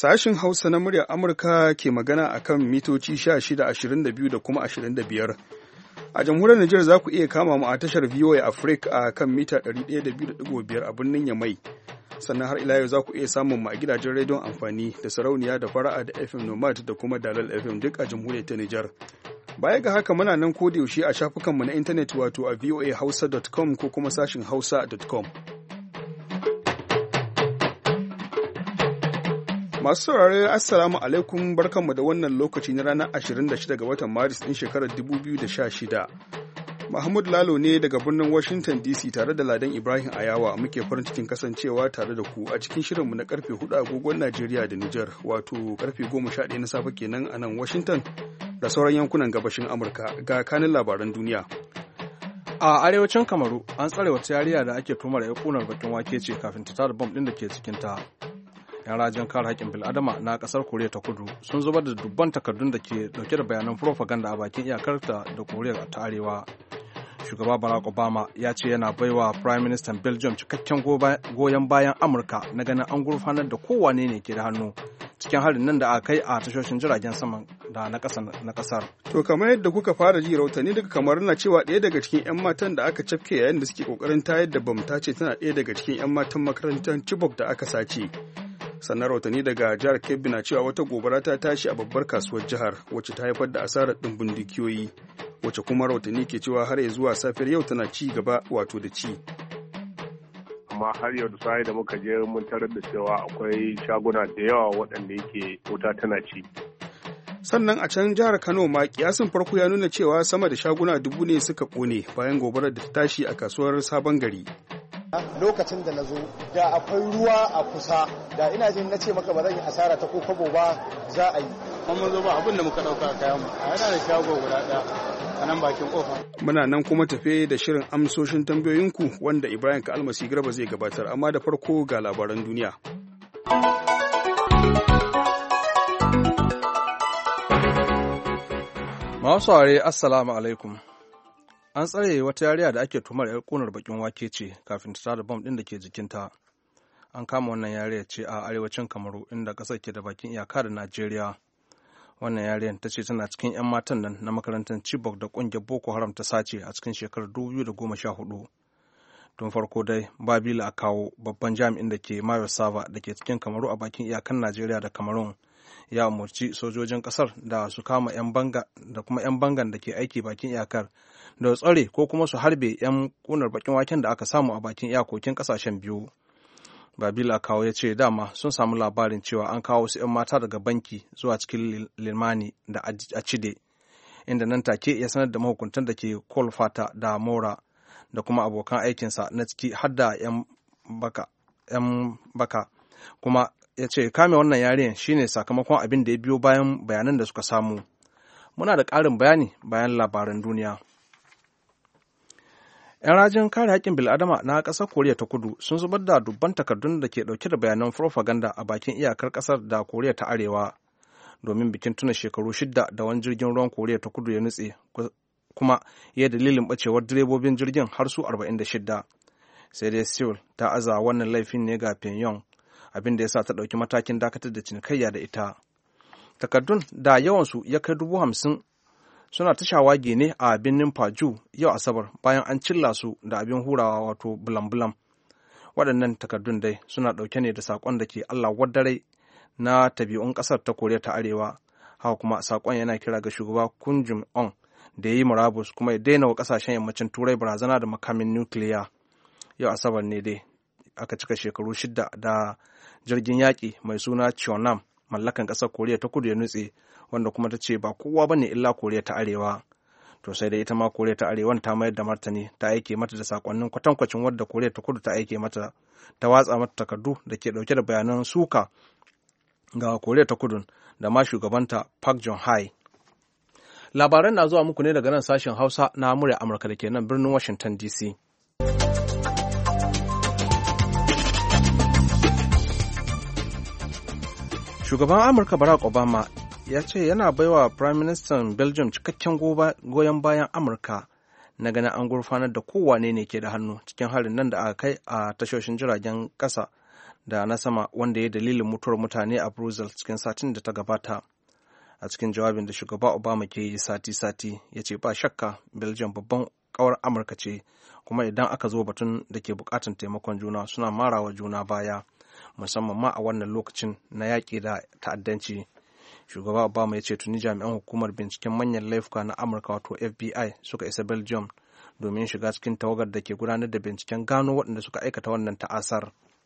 Sashin Hausa na muryar Amurka ke magana a kan mitoci 16, 22 da kuma 25. A jamhuriyar Nijar za ku iya kama mu a tashar VOA Africa a kan mita 102.5 a birnin Yamai. Sannan har ila yau za ku iya samun mu a gidajen rediyon amfani da sarauniya da fara'a da FM Nomad da kuma Dalal FM duk a jamhuriyar ta Nijar. Baya ga haka muna nan yaushe a shafukanmu na intanet wato a voahausa.com ko kuma sashin hausa.com. Masu saurare Assalamu alaikum barkanmu da wannan lokaci na ranar 26 ga watan Maris ɗin shekarar 2016. Mahmud Lalo ne daga birnin Washington DC tare da Ladan Ibrahim Ayawa muke farin cikin kasancewa tare da ku a cikin shirinmu na karfe 4 agogon Najeriya da Nijar wato karfe 11 na safe kenan a nan Washington da sauran yankunan gabashin Amurka ga kanin labaran duniya. A arewacin Kamaru an tsare wata yariya da ake tumar ya kunar bakin wake ce kafin ta tada bom ɗin da ke cikinta. 'Yan rajin kare haƙƙin bil'adama na ƙasar Koriya ta Kudu sun zubar da dubban takardun da ke ɗauke da bayanan propaganda a bakin iyakarta da Koriya ta Arewa. Shugaba Barack Obama ya ce yana baiwa Prime Minister Belgium cikakken goyon bayan Amurka na ganin an gurfanar da kowane ne ke da hannu cikin harin nan da aka kai a tashoshin jiragen saman da na ƙasar. To kamar yadda kuka fara ji rahotanni daga kamar na cewa ɗaya daga cikin 'yan matan da aka cafke yayin da suke ƙoƙarin tayar da bam ta ce tana ɗaya daga cikin 'yan matan makarantar Chibok da aka sace. Sannan rahotanni daga jihar Kebbi na cewa wata gobara ta tashi a babbar kasuwar jihar wacce ta haifar da asarar ɗimbin dukiyoyi wacce kuma rahotanni ke cewa har ya zuwa safiyar yau tana ci gaba wato da ci. Amma har yau da sai da muka je mun tarar da cewa akwai shaguna da yawa waɗanda yake wuta tana ci. Sannan a can jihar Kano ma kiyasin farko ya nuna cewa sama da shaguna 1000 ne suka ƙone bayan gobarar da ta tashi a kasuwar Sabon Gari. Lokacin da na zo da akwai ruwa a kusa da ina jin na ce maka ba zan yi asara ta ko kwabo ba za a yi. Kuma zo ba abin da muka ɗauka kayan mu a yana da shago guda ɗaya a nan bakin ƙofa. Muna nan kuma tafe da shirin amsoshin tambayoyinku wanda Ibrahim Kalmasi Garba zai gabatar amma da farko ga labaran duniya. Masu saurare Assalamu alaikum. An tsare wata yariya da ake tumar 'yar ƙunar bakin wake ce kafin ta tada bom ɗin da ke jikinta. An kama wannan yariya ce a arewacin Kamaru inda ƙasar ke da bakin iyaka da Najeriya. Wannan yariyar ta ce tana cikin 'yan matan nan na makarantar Chibok da ƙungiyar Boko Haram ta sace a cikin shekarar 2014. Tun farko dai Babila Akawo babban jami'in da ke Mayo Sava da ke cikin Kamaru a bakin iyakan Najeriya da Kamarun ya umarci sojojin ƙasar da su kama 'yan banga da kuma 'yan bangan da ke aiki bakin iyakar da tsare ko kuma su harbe 'yan kunar bakin waken da aka samu a bakin iyakokin kasashen biyu. Babila kawo ya ce dama sun samu labarin cewa an kawo wasu 'yan mata daga banki zuwa cikin limani da acide inda nan take ya sanar da mahukuntan da ke kolfata da mora da kuma abokan aikinsa na ciki har da 'yan baka kuma ya ce kame wannan yarinyar shine sakamakon abin da ya biyo bayan bayanan da suka samu. Muna da ƙarin bayani bayan labaran duniya. 'Yan rajin kare haƙƙin bil'adama na ƙasar Koriya ta Kudu sun zubar da dubban takardun da ke ɗauke da bayanan propaganda a bakin iyakar ƙasar da Koriya ta Arewa domin bikin tuna shekaru 6 da wani jirgin ruwan Koriya ta Kudu ya nutse kuma ya dalilin ɓacewar direbobin jirgin har su 46. Sai dai Seoul ta aza wannan laifin ne ga Pyongyang abin da ya sa ta ɗauki matakin dakatar da cinikayya da ita. Takardun da yawansu ya kai 50,000 suna ta shawage ne a birnin Paju yau Asabar bayan an cilla su da abin hurawa wato bulam-bulam. Waɗannan takardun dai suna ɗauke ne da saƙon da ke Allah wadare na tabi'un ƙasar ta Koriya ta Arewa. Haka kuma saƙon yana kira ga shugaba Kim Jong-un da ya yi murabus kuma ya daina wa ƙasashen yammacin Turai barazana da makamin nukiliya. Yau Asabar ne dai aka cika shekaru 6 da jirgin yaƙi mai suna Cheonam mallakan ƙasar Koriya ta Kudu ya nutse wanda kuma ta ce ba kowa bane illa Koriya ta Arewa. To sai da ita ma Koriya ta Arewan ta mayar da martani ta aike mata da sakonnin kwatankwacin wadda Koriya ta Kudu ta aike mata ta watsa mata takardu da ke dauke da bayanan suka ga Koriya ta Kudu da ma shugabanta Park Geun-hye. Labaran na zuwa muku ne daga nan sashen Hausa na murya Amurka da ke nan birnin Washington DC. Shugaban Amurka Barack Obama ya ce yana baiwa Prime Minister Belgium cikakken goyon bayan Amurka na ganin an gurfanar da kowane ne ke da hannu cikin harin nan da aka kai a tashoshin jiragen ƙasa da na sama wanda ya dalilin mutuwar mutane a Brussels cikin satin da ta gabata. A cikin jawabin da shugaba Obama ke yi sati-sati ya ce ba shakka Belgium babban kawar Amurka ce, kuma idan aka zo batun da ke bukatan taimakon juna suna marawa juna baya, musamman ma a wannan lokacin na yaƙi da ta'addanci. Shugaba Obama ya ce tuni jami'an hukumar binciken manyan laifuka na Amurka wato FBI suka isa Belgium domin shiga cikin tawagar da ke gudanar da binciken gano waɗanda suka aikata wannan ta'asar.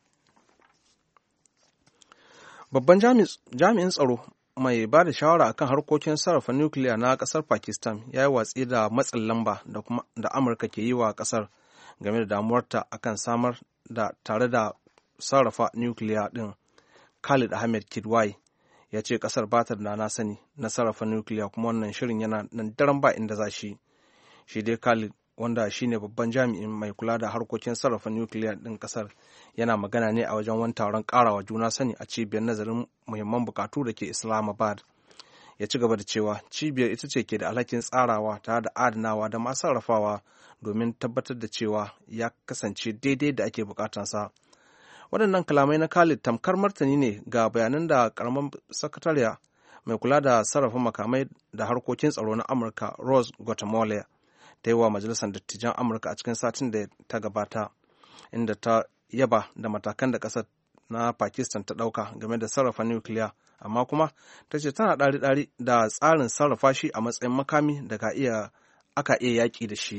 Babban jami'in tsaro mai ba da shawara akan harkokin sarrafa nukiliya na ƙasar Pakistan ya yi watsi da matsin lamba da Amurka ke yi wa ƙasar game da damuwarta akan samar da tare da sarrafa nukiliya ɗin. Khalid Ahmed Kidwai ya ce ƙasar ba ta da na sani na sarrafa nukiliya, kuma wannan shirin yana nan daren ba inda za shi. Shi dai Khalid, wanda shine babban jami'in mai kula da harkokin sarrafa nukiliya ɗin ƙasar, yana magana ne a wajen wani taron ƙarawa juna sani a cibiyar nazarin muhimman bukatu da ke Islamabad. Ya ci gaba da cewa cibiyar ita ce ke da alhakin tsarawa tare da adanawa da masu sarrafawa domin tabbatar da cewa ya kasance daidai da ake bukatansa. Waɗannan kalamai na Khalid tamkar martani ne ga bayanan da ƙaramin sakatariya mai kula da sarrafa makamai da harkokin tsaro na Amurka Rose Guatemala ta yi wa Majalisar Dattijan Amurka a cikin satin da ta gabata, inda ta yaba da matakan da ƙasar na Pakistan ta ɗauka game da sarrafa nukiliya, amma kuma ta ce tana ɗari-ɗari da tsarin sarrafa shi a matsayin makami da aka iya yaƙi da shi.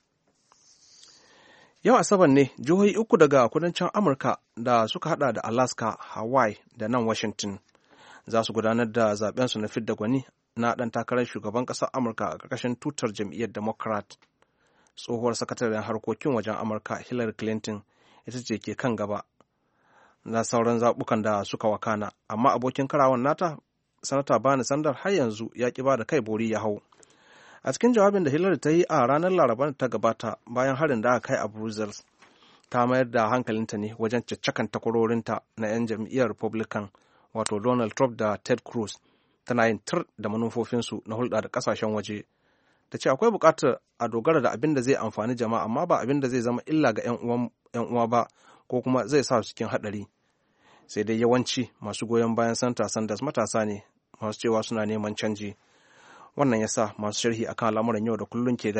Yau Asabar ne jihohi uku daga kudancin Amurka da suka hada da Alaska, Hawaii da nan Washington za su gudanar da zaɓensu na fidda gwani na ɗan takarar shugaban ƙasar Amurka a ƙarƙashin tutar jam'iyyar Democrat. Tsohuwar sakataren harkokin wajen Amurka Hillary Clinton ita ce ke kan gaba na sauran zaɓukan da suka wakana, amma abokin karawan nata Sanata Bernie Sanders har yanzu ya ƙi ba da kai bori ya hau. A cikin jawabin da Hillary ta yi a ranar Laraba ta gabata bayan harin da aka kai a Brussels, ta mayar da hankalinta ne wajen caccakan takwarorinta na 'yan jam'iyyar Republican wato Donald Trump da Ted Cruz, tana yin tir da manufofinsu na hulɗa da ƙasashen waje. Ta ce akwai buƙatar a dogara da abin da zai amfani jama'a, amma ba abin da zai zama illa ga 'yan uwa ba ko kuma zai sa su cikin haɗari. Sai dai yawanci masu goyon bayan Santa Sanders matasa ne masu cewa suna neman canji. Wannan ya sa masu sharhi akan al'amuran yau da kullum ke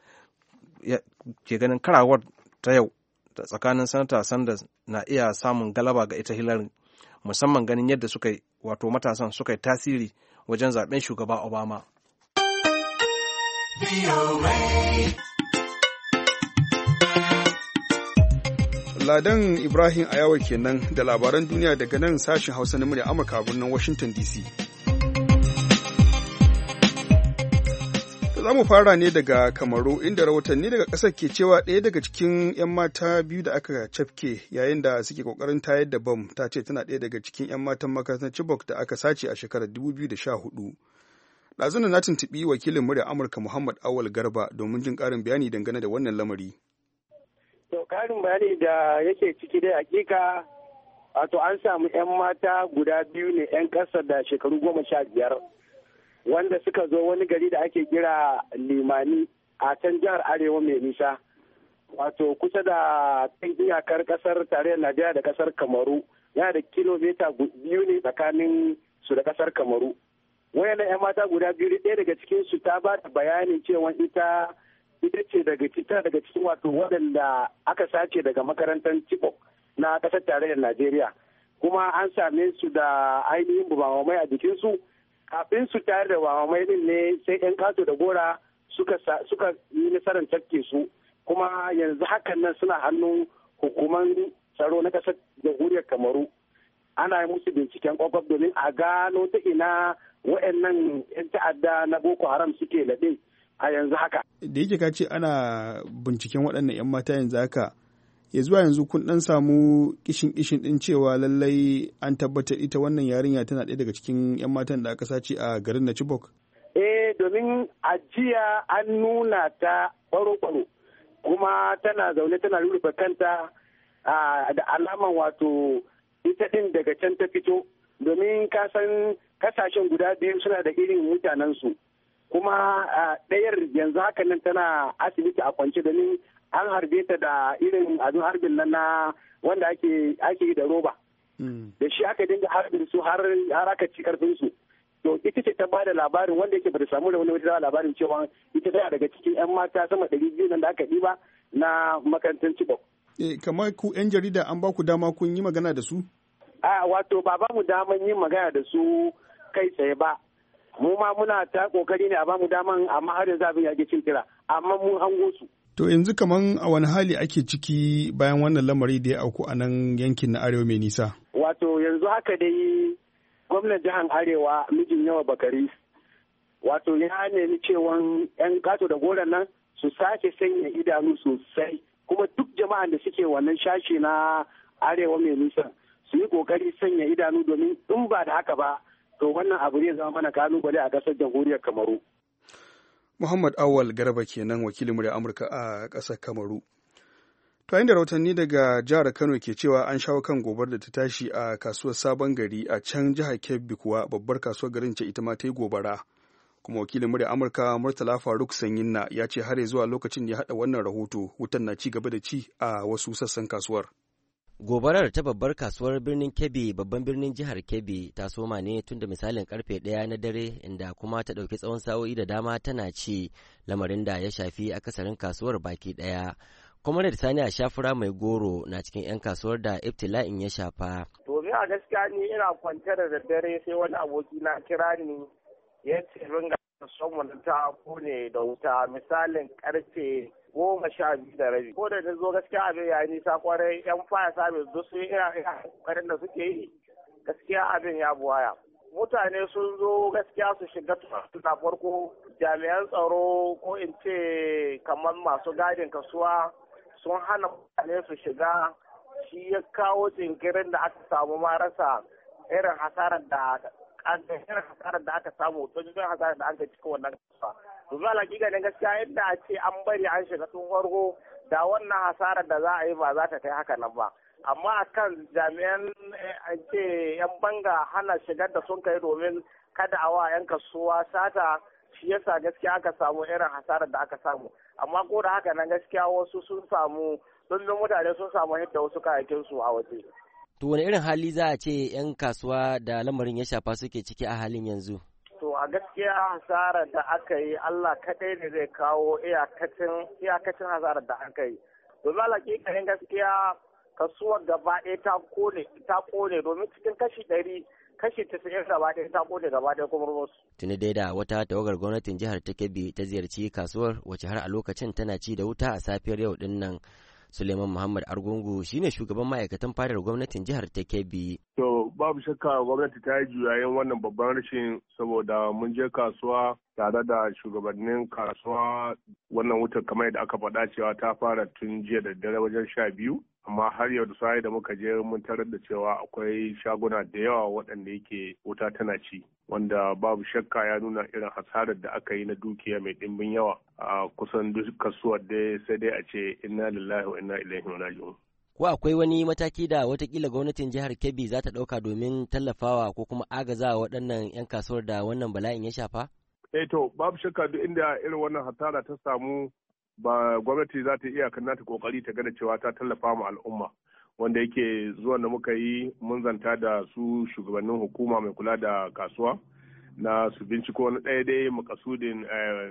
ganin karawar ta yau da tsakanin Sanata Sanders na iya samun galaba ga ita Hillary, musamman ganin yadda matasan suka yi tasiri wajen zaben shugaba Obama. Ladan Ibrahim Ayawa kenan da labaran duniya daga nan sashen Hausa na murya Amurka a birnin Washington DC. Za mu fara ne daga Kamaru, inda rahotanni daga ƙasar ke cewa ɗaya daga cikin 'yan mata biyu da aka cafke yayin da suke ƙoƙarin tayar da bam ta ce tana ɗaya daga cikin 'yan matan makarantar Chibok da aka sace a shekarar 2014. Ɗazuna na tuntuɓi wakilin murya Amurka Muhammad Awal Garba domin jin ƙarin bayani dangane da wannan lamari. To ƙarin bayani da yake ciki dai hakika wato an samu 'yan mata guda biyu ne 'yan ƙasa da shekaru 15. wanda suka zo wani gari da ake kira Limani a can jihar Arewa mai nisa, wato kusa da kan iyakar kasar tarayyar Najeriya da kasar Kamaru, yana da kilomita 2 ne tsakanin su da kasar Kamaru. Wayannan 'yan mata guda biyu, ɗaya daga cikin su ta ba da bayani cewa ita ce daga cikin wato waɗanda aka sace daga makarantar Chibok na kasar tarayyar Najeriya, kuma an same su da ainihin bubamamai a jikinsu. Kafin su tayar da wamamai din ne sai 'yan kato da gora suka yi nasarar tafke su, kuma yanzu hakan nan suna hannun hukuman tsaro na ƙasar jamhuriyar Kamaru. Ana yi musu binciken kwakwaf domin a gano ta ina waɗannan 'yan ta'adda na Boko Haram suke laɗe a yanzu haka. Da yake ka ce ana binciken waɗannan 'yan mata yanzu haka, ya zuwa yanzu kun ɗan samu kishin ɗin cewa lallai an tabbatar ita wannan yarinya tana ɗaya daga cikin 'yan matan da aka sace a garin na Chibok? Domin a jiya an nuna ta ɓaro-ɓaro, kuma tana zaune tana rufe kanta da alaman wato ita ɗin daga can ta fito, domin kasan kasashen guda biyu suna da irin mutanensu, kuma ɗayar yanzu haka nan tana asibiti a kwance domin an harbe ta da irin abin harbin nan na wanda ake yi da roba. da shi aka dinga harbin su har aka ci karfin su. To ita ce ta ba da labarin wanda yake bata samu da wani wata labarin cewa ita tana daga cikin 'yan mata sama 200 da aka ɗiba na makarantar Chibok. Kamar ku 'yan jarida an ba ku dama kun yi magana da su? Wato ba mu daman yin magana da su kai tsaye ba. Mu ma muna ta kokari ne a ba mu daman amma har yanzu abin ya ke cin kira amma mun hango su. To yanzu kaman a wani hali ake ciki bayan wannan lamari da ya auku a nan yankin na Arewa mai nisa? Wato yanzu haka dai gwamnan jihar Arewa mijin yawa Bakari wato ya nemi cewan 'yan kato da goron nan su sake sanya idanu sosai kuma duk jama'an da suke wannan shashi na Arewa mai nisa su yi kokari sanya idanu domin in ba da haka ba to wannan abu zai zama mana kalubale a ƙasar jamhuriyar Kamaru. Muhammad Awal Garba kenan wakilin murya Amurka a ƙasar Kamaru. To yayin da rahotanni daga jihar Kano ke cewa an shawo kan gobar da ta tashi a kasuwar Sabon Gari a can jihar Kebbi kuwa babbar kasuwar garin ce ita ma ta yi gobara. Kuma wakilin murya Amurka Murtala Faruk Sanyinna ya ce har zuwa lokacin da ya haɗa wannan rahoto wutan na ci gaba da ci a wasu sassan kasuwar. Gobarar ta babbar kasuwar birnin Kebbi babban birnin jihar Kebbi ta soma ne tun da misalin karfe 1 na dare inda kuma ta ɗauki tsawon sa'o'i da dama tana ci lamarin da ya shafi akasarin kasuwar baki ɗaya. Comrade Sani a shafura mai goro na cikin 'yan kasuwar da ibtila'in ya shafa. To a gaskiya ni ina kwance da daddare sai wani aboki na kira ni ya ce ringa son ta kone da wuta misalin karfe 12:30. Ko da zo gaskiya abin ya nisa kwarai 'yan fire service duk sun yi kokarin da suke yi gaskiya abin ya buwaya. Mutane sun zo gaskiya su shiga na farko jami'an tsaro ko in ce kamar masu gadin kasuwa sun hana mutane su shiga shi ya kawo jinkirin da aka samu marasa irin hasarar da aka samu to jin hasarar da aka cika wannan kasuwa. Domin alaƙiƙa ne gaskiya inda a ce an bari an shiga tun farko da wannan hasarar da za a yi ba za ta kai haka nan ba. Amma akan jami'an ce 'yan banga hana shigar da sun kai domin kada a wa 'yan kasuwa sata shi yasa gaskiya aka samu irin hasarar da aka samu. Amma ko da haka nan gaskiya wasu sun samu dundun mutane sun samu yadda wasu kayayyakin su a waje. To wani irin hali za a ce 'yan kasuwa da lamarin ya shafa suke ciki a halin yanzu? To a gaskiya hasarar da aka yi Allah kaɗai ne zai kawo iyakacin hasarar da aka yi. Domin alaƙiƙanin gaskiya kasuwar gaba ɗaya ta kone domin cikin kashi 100 kashi 90 gaba ɗaya ta kone gaba ɗaya kuma rumus. Tuni dai da wata tawagar gwamnatin jihar ta Kebbi ta ziyarci kasuwar wacce har a lokacin tana ci da wuta a safiyar yau din nan. Suleiman Muhammad Argungu shine shugaban ma'aikatan fadar gwamnatin jihar ta Kebbi. To babu shakka gwamnati ta yi juyayen wannan babban rashin saboda mun je kasuwa tare da shugabannin kasuwa wannan wutar kamar yadda aka faɗa cewa ta fara tun jiya da dare wajen 12 amma har yau da sai da muka je mun tarar da cewa akwai shaguna da yawa waɗanda yake wuta tana ci wanda babu shakka ya nuna irin hasarar da aka yi na dukiya mai ɗimbin yawa a kusan duk kasuwar dai sai dai a ce inna lillahi wa inna ilaihi raji'un. Ko akwai wani mataki da watakila gwamnatin jihar Kebbi za ta ɗauka domin tallafawa ko kuma agazawa waɗannan 'yan kasuwar da wannan bala'in ya shafa? To babu shakka duk inda irin wannan hasara ta samu ba gwamnati za ta iya kan nata kokari ta gada cewa ta tallafa mu al'umma wanda yake zuwan da muka yi mun zanta da su shugabannin hukuma mai kula da kasuwa na su binciko wani ɗaya dai makasudin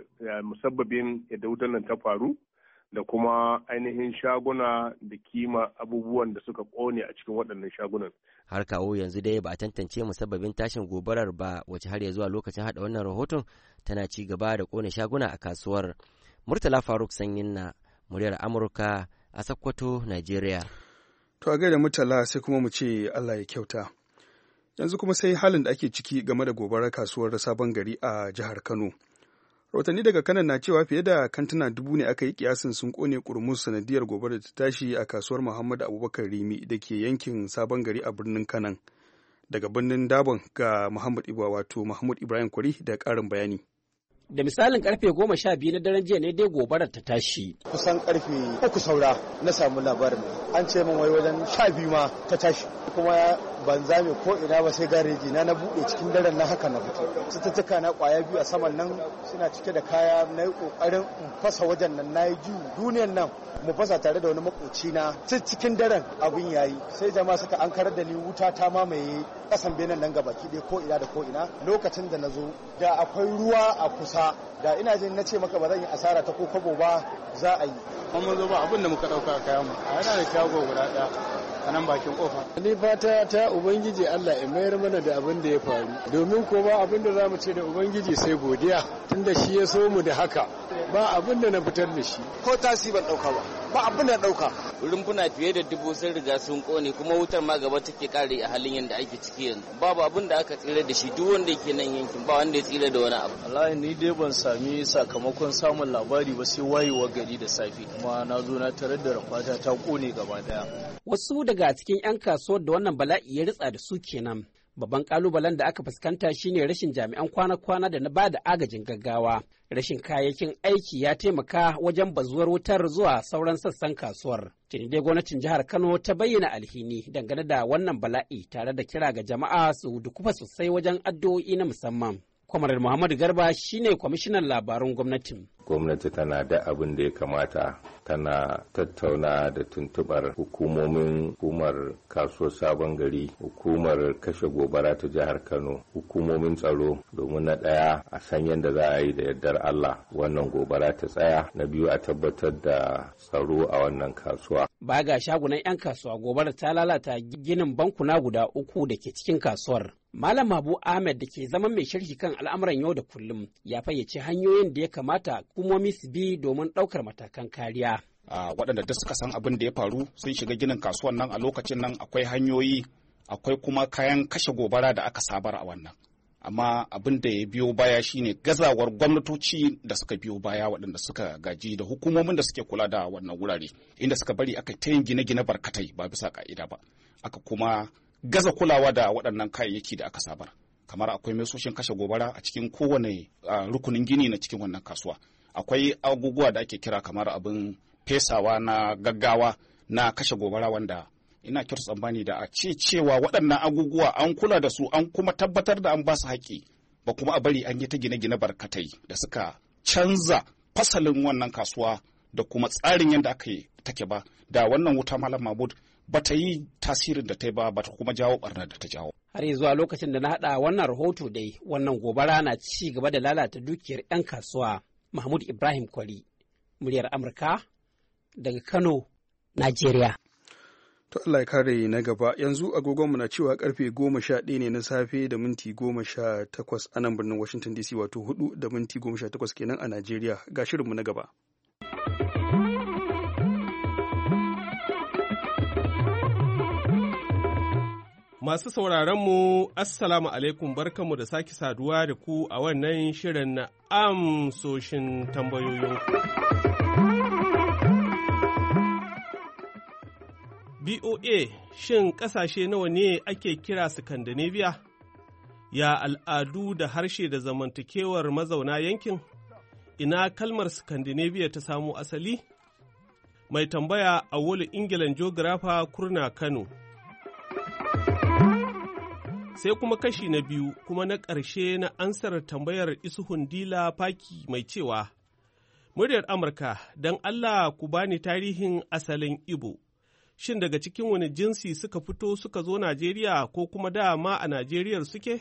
musabbabin yadda wutar nan ta faru da kuma ainihin shaguna da kima abubuwan da suka kone a cikin waɗannan shagunan. Har kawo yanzu dai ba a tantance musabbabin tashin gobarar ba wacce har ya zuwa lokacin haɗa wannan rahoton tana ci gaba da kone shaguna a kasuwar. Murtala Faruk Sanyin na muryar Amurka a Sokoto, Najeriya. To a gaida Murtala sai kuma mu ce Allah ya kyauta. Yanzu kuma sai halin da ake ciki game da gobarar kasuwar Sabon Gari a jihar Kano. Rahotanni daga kanan na cewa fiye da kantuna 1000 ne aka yi kiyasin sun kone kurmus sanadiyar gobarar da ta tashi a kasuwar Muhammadu Abubakar Rimi da ke yankin Sabon Gari a birnin Kanan. Daga birnin Dabon ga Mahmud Ibrahim Kwari da ƙarin bayani. Da misalin karfe 12 na daren jiya ne dai gobarar ta tashi. Kusan karfe 3 saura na samu labarin. An ce min wai wajen 12 ma ta tashi. Kuma ban zame ko ina ba sai gareji na buɗe cikin daren na haka na fito. Cututtuka na kwaya biyu a saman nan suna cike da kaya, na yi kokarin in fasa wajen nan, na yi duniyan nan mu fasa tare da wani makoci na cikin daren abin yayi. Sai jama'a suka ankarar da ni, wuta ta mamaye kasan benen nan gabaki ɗaya ko ina da ko ina. Lokacin da na zo da akwai ruwa a kusa, da ina jin na ce maka ba zan yi asara ta ko kwabo ba za a yi. Mun zo ba abin da muka ɗauka a kayan mu. A yana da shago guda ɗaya a nan bakin kofa. Ni fata ta Ubangiji Allah ya mayar mana da abin da ya faru. Domin ko ba abin da za mu ce da Ubangiji sai godiya, tunda shi ya so mu da haka. Ba abin da na fitar da shi. Ko tasi ban ɗauka ba abin da ɗauka. Rumfuna fiye da 1000 sun riga sun kone, kuma wutar ma gaba take kare a halin yadda ake ciki yanzu. Babu abin da aka tsira da shi, duk wanda yake nan yankin ba wanda ya tsira da wani abu. Wallahi ni dai ban sami sakamakon samun labari ba sai wayewa gari da safe, kuma na zo na tarar da rafata ta kone gaba daya. Wasu daga cikin 'yan kasuwar da wannan bala'i ya ritsa da su kenan. Babban kalubalen da aka fuskanta shine rashin jami'an kwana-kwana da na ba da agajin gaggawa. Rashin kayayyakin aiki ya taimaka wajen bazuwar wutar zuwa sauran sassan kasuwar. Tuni dai gwamnatin jihar Kano ta bayyana alhini dangane da wannan bala'i tare da kira ga jama'a su dukufa sosai wajen addu'o'i na musamman. Kwamarar Muhammadu Garba shine kwamishinan labarun gwamnatin. Gwamnati tana da abin da ya kamata, tana tattauna da tuntubar hukumar kasuwar sabon gari, hukumar kashe gobara ta jihar Kano, hukumomin tsaro, domin na ɗaya a san yadda za a yi da yardar Allah wannan gobara ta tsaya, na biyu a tabbatar da tsaro a wannan kasuwa. Ba ga shagunan 'yan kasuwa, gobarar ta lalata ginin bankuna guda 3 da ke cikin kasuwar. Malam Abu Ahmed da ke zaman mai sharhi kan al'amuran yau da kullum ya fayyace hanyoyin da ya kamata hukumomi su bi domin ɗaukar matakan kariya. Waɗanda da suka san abin da ya faru sun shiga ginin kasuwan nan a lokacin nan akwai hanyoyi, akwai kuma kayan kashe gobara da aka sabar a wannan. Amma abin da ya biyo baya shine gazawar gwamnatoci da suka biyo baya, waɗanda suka gaji da hukumomin da suke kula da wannan wurare, inda suka bari aka ta yin gine-gine barkatai ba bisa ka'ida ba, aka kuma gaza kulawa da waɗannan kayayyaki da aka sabar. Kamar akwai mesoshin kashe gobara a cikin kowane rukunin gini na cikin wannan kasuwa. Akwai abubuwa da ake kira kamar abin fesawa na gaggawa na kashe gobara, wanda ina kyautu tsammani da a ce cewa waɗannan abubuwa an kula da su, an kuma tabbatar da an ba su haƙƙi, ba kuma a bari an yi ta gine-gine barkatai da suka canza fasalin wannan kasuwa da kuma tsarin yadda aka yi take ba, da wannan wuta Malam Mahmud ba ta yi tasirin da ta yi ba ta kuma jawo barnar da ta jawo. Har zuwa lokacin da na haɗa wannan rahoto dai, wannan gobara na ci gaba da lalata dukiyar 'yan kasuwa. Mahmud Ibrahim Kwari, muryar Amurka daga Kano, Najeriya. To Allah ya kare na gaba. Yanzu agogonmu na cewa karfe 11 ne na safe da minti 18 a nan birnin Washington DC, wato 4 da minti 18 kenan a Najeriya. Ga shirinmu na gaba. Masu sauraronmu, Assalamu alaikum, barkanmu da sake saduwa da ku a wannan shirin na amsoshin tambayoyin. BOA, shin ƙasashe nawa ne ake kira Scandinavia? Ya al'adu da harshe da zamantakewar mazauna yankin? Ina kalmar Scandinavia ta samo asali? Mai tambaya a Wole Ingilan Geographer Kurna Kano. Sai kuma kashi na biyu kuma na ƙarshe na ansar tambayar Isuhun Dila Faki mai cewa, Muryar Amurka, don Allah ku bani tarihin asalin Ibo. Shin daga cikin wani jinsi suka fito suka zo Najeriya ko kuma dama a Najeriyar suke?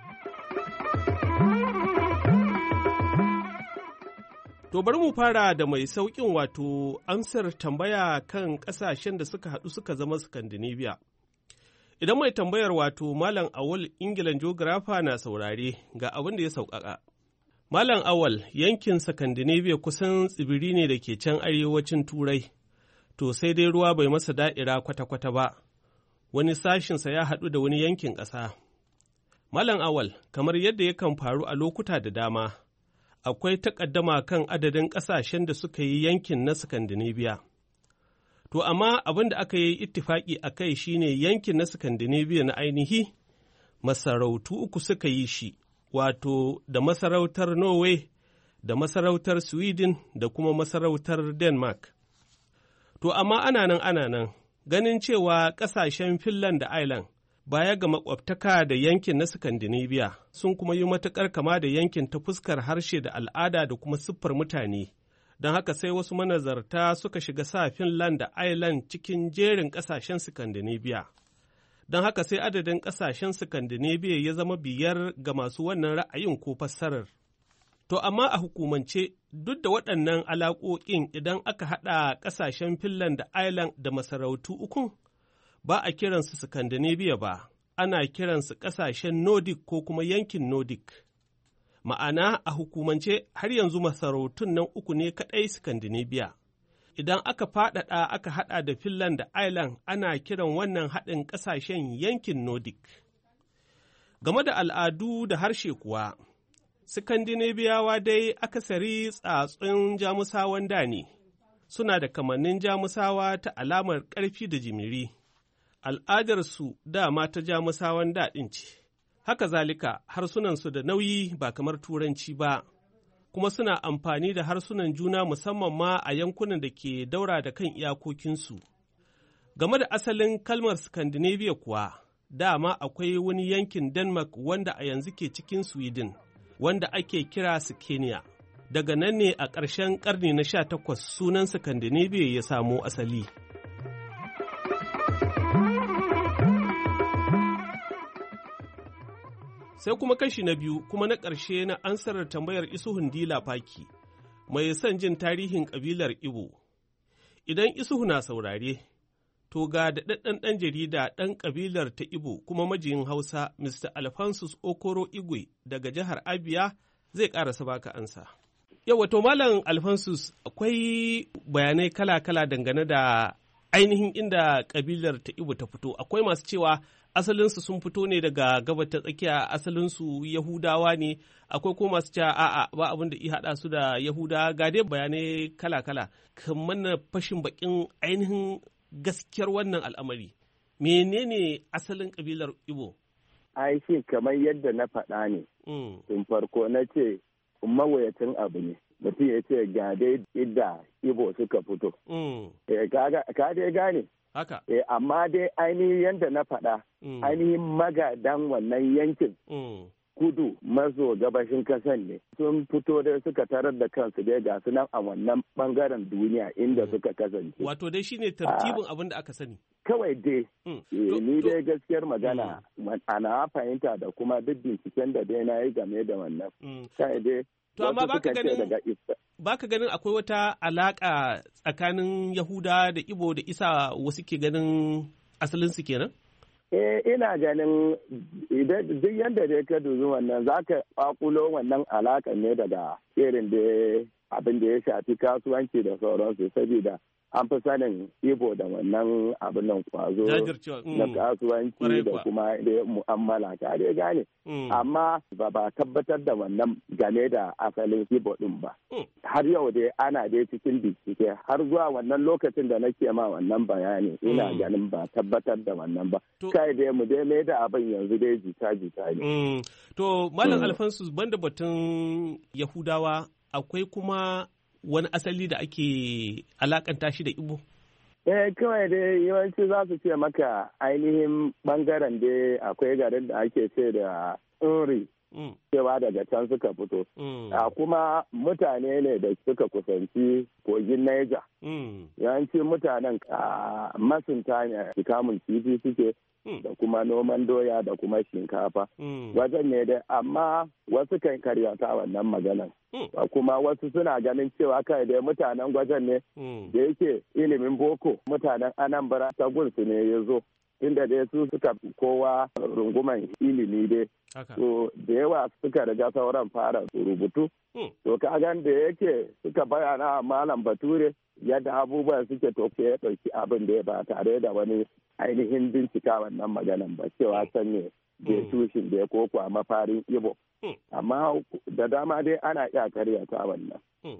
To bari mu fara da mai sauƙin, wato amsar tambaya kan ƙasashen da suka haɗu suka zama Scandinavia. Idan mai tambayar, wato Malam Awal Ingilan Geographer na saurare, ga abin da ya sauƙaƙa. Malam Awal, yankin Scandinavia kusan tsibiri ne da ke can arewacin Turai, to sai dai ruwa bai masa da'ira kwata-kwata ba, wani sashinsa ya haɗu da wani yankin ƙasa. Malam Awal, kamar yadda yakan faru a lokuta da dama, akwai takaddama kan adadin ƙasashen da suka yi yankin na Scandinavia. To, amma abin da aka yi ittifaƙi a kai shi ne yankin na Scandinavia na ainihi, masarautu 3 suka yi shi, wato da masarautar Norway da masarautar Sweden da kuma masarautar Denmark. To amma ana nan ganin cewa ƙasashen Finland da Ireland baya ga makwabtaka da yankin na Scandinavia sun kuma yi matuƙar kama da yankin ta fuskar harshe da al'ada da kuma siffar mutane. Don haka sai wasu manazarta suka shiga sa Finland da Ireland cikin jerin ƙasashen Scandinavia. Don haka sai adadin ƙasashen Scandinavia ya zama 5 ga masu wannan ra'ayin ko fassarar. To amma a hukumance duk da waɗannan alaƙoƙin idan aka haɗa ƙasashen Finland da Ireland da masarautu ukun, ba a kiransu Scandinavia ba, ana kiransu ƙasashen Nordic ko kuma yankin Nordic. Ma'ana a hukumance har yanzu masarautun nan uku ne kaɗai Scandinavia. Idan aka faɗaɗa aka haɗa da Finland da Ireland ana kiran wannan haɗin ƙasashen yankin Nordic. Game da al'adu da harshe kuwa, Scandinaviyawa dai akasari tsatsun Jamusawan da ne, suna da kamannin Jamusawa ta alamar ƙarfi da jimiri. Al'adarsu dama ta Jamusawan daɗin ce. Haka zalika harsunansu da nauyi ba kamar Turanci ba, kuma suna amfani da harsunan juna musamman ma a yankunan da ke daura da kan iyakokinsu. Game da asalin kalmar Scandinavia kuwa, dama akwai wani yankin Denmark wanda a yanzu ke cikin Sweden, wanda ake kira Scania. Daga nan ne a ƙarshen ƙarni na 18 sunan Scandinavia ya samo asali. Sai kuma kashi na biyu kuma na ƙarshe na ansarar tambayar Isuhun Dila Faki, mai son jin tarihin ƙabilar Ibo. Idan Isuhu na saurare, to ga daɗaɗɗen ɗan jarida ɗan ƙabilar ta Ibo kuma majiyin Hausa, Mr. Alphonsus Okoro Igwe daga jihar Abia zai ƙarasa baka ansa. Yau to Malam Alphonsus, akwai bayanai kala-kala dangane da ainihin inda ƙabilar ta Ibo ta fito. Akwai masu cewa asalinsu sun fito ne daga gabar ta tsakiya, asalinsu Yahudawa ne, akwai ko masu cewa a'a ba abin da ya haɗa su da Yahudawa, ga dai bayanai kala-kala. Kamar na fashin bakin ainihin gaskiyar wannan al'amari. Menene asalin ƙabilar Ibo? Ai shi kamar yadda na faɗa ne. Tun farko na ce mawuyacin abu ne. Mutum ya ce ga dai idda Ibo suka fito. Ka dai gane. Haka. Amma dai ainihin yadda na faɗa, ainihin magadan wannan yankin kudu maso gabashin kasan ne. Sun fito dai suka tarar da kansu dai ga nan a wannan bangaren duniya inda suka kasance. Wato dai shine tartibin abin da aka sani. Kawai dai, ni dai gaskiyar magana ana fahimta da kuma duk binciken da dai na yi game da wannan. Kai dai. To amma baka ganin akwai wata alaƙa tsakanin Yahuda da Ibo da Isa wasu ke ganin asalinsu kenan? Ina ganin duk yadda dai ka dubi wannan za ka ƙwaƙulo wannan alaƙa ne daga irin da abin da ya shafi kasuwanci da sauransu saboda an fi sanin Ibo da wannan abin nan kwazo na kasuwanci da kuma da mu'amala ka dai gane. Amma ba tabbatar da wannan game da asalin Ibo din ba. Har yau dai ana dai cikin bincike har zuwa wannan lokacin da nake ma wannan bayani ina ganin ba tabbatar da wannan ba. Kai dai mu dai mai da abin yanzu dai jita-jita ne. To Malam Alphonsus banda batun Yahudawa akwai kuma wani asali da ake alakanta shi da Igbo? Kawai dai yawanci za su ce maka ainihin bangaren dai akwai garin da ake ce da Nri, cewa daga can suka fito. Kuma mutane ne da suka kusanci kogin Niger. Yawanci mutanen masunta ne kamun kifi suke. Da kuma noman doya da kuma shinkafa. Wajen ne dai, amma wasu kan karyata wannan maganan. Kuma wasu suna ganin cewa kai dai mutanen gwajen ne da yake ilimin boko mutanen Anambra ta gunsu ne ya zo. Inda dai su suka kowa runguman ilimi dai. To da yawa suka riga sauran fara rubutu. To ka gan da yake suka bayana Malam Bature yadda abubuwan suke toke ya ɗauki abin da ya ba tare da wani ainihin bincika wannan maganan ba cewa can ne da tushen da ya koko a mafarin Ibo. Amma da dama dai ana iya karyata wannan.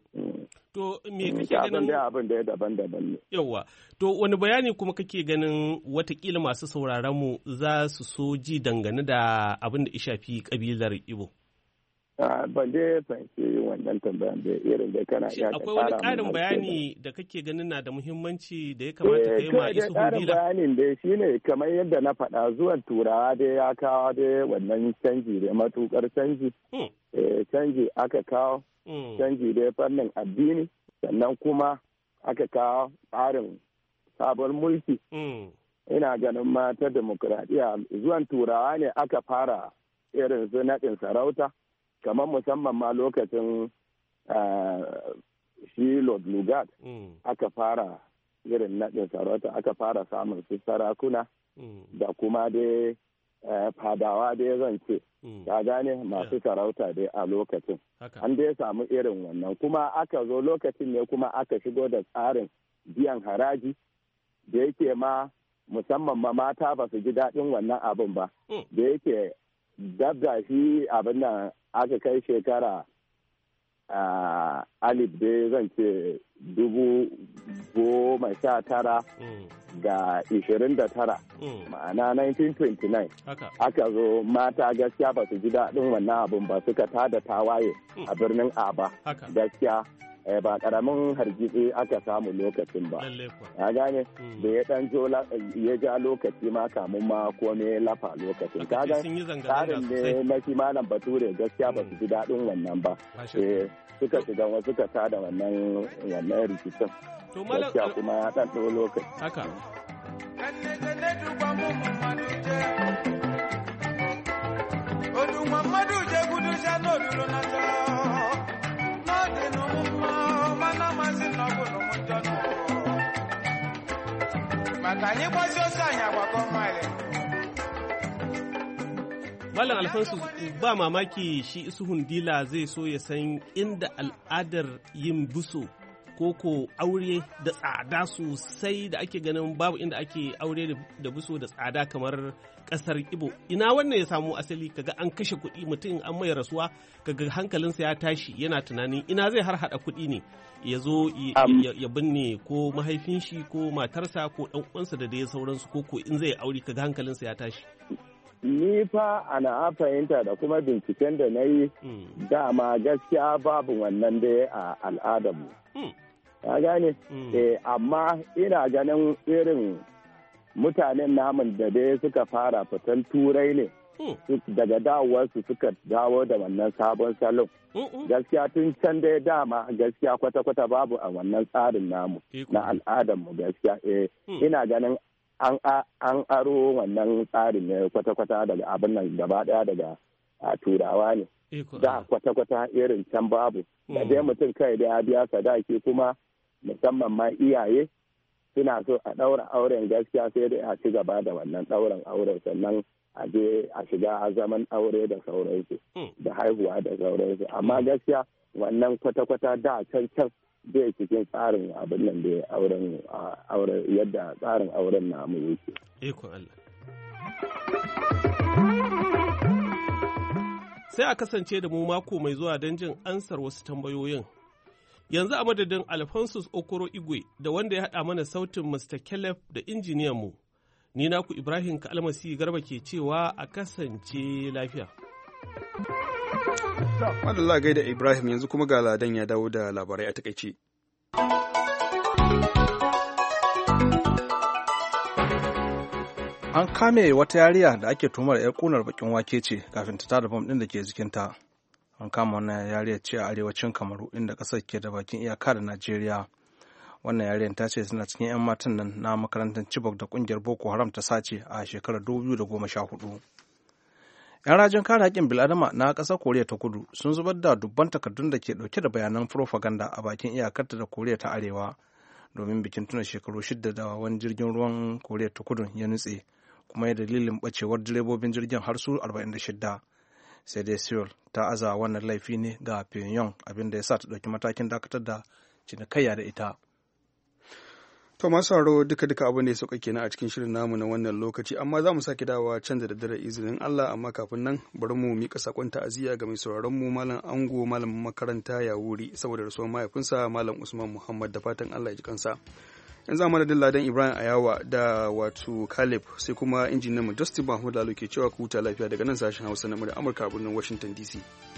To me kake ganin abin da ya daban-daban ne. Yawwa. To wani bayani kuma kake ganin watakila masu sauraron mu za su so ji dangane da abin da ya shafi kabilar Ibo? ban dai fahimci wannan tambayan da irin da kana iya akwai wani ƙarin bayani da kake ganin na da muhimmanci da ya kamata ka yi ma Isuhu Dila? Ƙarin bayanin dai shine kamar yadda na faɗa, zuwan turawa dai ya kawo dai wannan canji da matukar canji. Canji aka kawo, canji dai fannin addini, sannan kuma aka kawo tsarin sabon mulki. Ina ganin ma ta demokuraɗiyya zuwan turawa ne aka fara irin su naɗin sarauta. Kamar musamman ma lokacin shi Lord Lugard aka fara irin naɗin sarauta, aka fara samun su sarakuna da kuma dai fadawa dai zan ce, ka gane masu sarauta dai a lokacin. An dai samu irin wannan, kuma aka zo lokacin ne kuma aka shigo da tsarin biyan haraji da yake ma musamman ma mata ba su ji daɗin wannan abin ba, da yake dabda shi abin nan aka kai shekara alif dai zan ce 1929 ma'ana 1929 aka zo mata gaskiya ba su ji daɗin wannan abin ba, suka tada tawaye a birnin Aba. Gaskiya ba karamin hargitsi aka samu lokacin ba. Ya gane da ya dan ya ja lokaci ma kamun ma kome lafa lokacin. Kaga tsarin ne na kimanin bature gaskiya ba su ji daɗin wannan ba. Suka shiga wasu suka tada wannan rikicin. Gaskiya kuma ya dan ɗau lokaci. Haka. Malam Alfonso, ba mamaki shi Isuhun Dila zai so ya san inda al'adar yin buso ko aure da tsada sosai da ake ganin babu inda ake aure da buso da tsada kamar kasar Igbo. Ina wannan ya samu asali, kaga an kashe kuɗi, mutum an mai rasuwa, kaga hankalinsa ya tashi yana tunanin ina zai har hada kuɗi ne ya zo ya binne ko mahaifin shi ko matarsa ko ɗan uwansa da dai sauransu, ko in zai aure kaga hankalinsa ya tashi. Ni fa ana fahimta da kuma binciken da na yi dama gaskiya babu wannan dai a al'adarmu. Ya gane? Amma ina ganin irin mutanen namun da dai suka fara fitan turai ne daga dawowarsu suka dawo da wannan sabon salon. Gaskiya tun can dai dama gaskiya kwata-kwata babu a wannan tsarin namu na al'adarmu gaskiya. Ina ganin an aro wannan tsarin ne kwata-kwata daga abin nan gaba daya daga turawa ne. Da kwata-kwata irin can babu. Da dai mutum kai da ya biya sadaki kuma musamman ma iyaye suna so a ɗaura auren gaskiya sai dai a ci gaba da wannan ɗaurin auren sannan a je a shiga zaman aure da sauransu da haihuwa da sauransu. Amma gaskiya wannan kwata-kwata da can zai cikin tsarin abin nan da auren yadda tsarin auren namu yake. Sai a kasance da mu mako mai zuwa don jin ansar wasu tambayoyin. Yanzu a madadin Alphonsus Okoro Igwe da wanda ya haɗa mana sautin Mr. Caleb da injiniyanmu, ni naku Ibrahim Kalmasi Garba ke cewa a kasance lafiya. Madalla gaida Ibrahim, yanzu kuma ga Ladan ya dawo da labarai a takaice. An kame wata yariya da ake tuhumar 'yar kunar bakin wake ce kafin ta tada bom ɗin da ke jikinta. An kama wannan yariya ce a arewacin Kamaru inda ƙasar ke da bakin iyaka da Najeriya. Wannan yariyar ta ce suna cikin 'yan matan nan na makarantar Chibok da ƙungiyar Boko Haram ta sace a shekarar 2014. 'Yan rajin kare haƙƙin bil'adama na ƙasar Koriya ta Kudu sun zubar da dubban takardun da ke ɗauke da bayanan furofaganda a bakin iyakarta da Koriya ta Arewa domin bikin tuna shekaru 6 da wani jirgin ruwan Koriya ta Kudu ya nutse kuma ya dalilin ɓacewar direbobin jirgin har su 46. Sai dai Seoul ta aza wannan laifi ne ga Pyongyang abinda ya sa ta ɗauki matakin dakatar da cinikayya da ita. To masu sauraro duka abin da ya sauka kenan a cikin shirin namu na wannan lokaci, amma za mu sake dawowa can da daddare izinin Allah, amma kafin nan bari mu mika sakon ta'aziyya ga mai sauraron mu Malam Ango malamin makaranta ya wuri saboda rasuwar mahaifinsa Malam Usman Muhammad, da fatan Allah ya ji kansa. Yanzu amma da Ladan Ibrahim Ayawa da wato Caleb sai kuma injiniyan mu Justin Mahmud Lalo ke cewa ku huta lafiya daga nan sashen Hausa na Amurka a birnin Washington DC.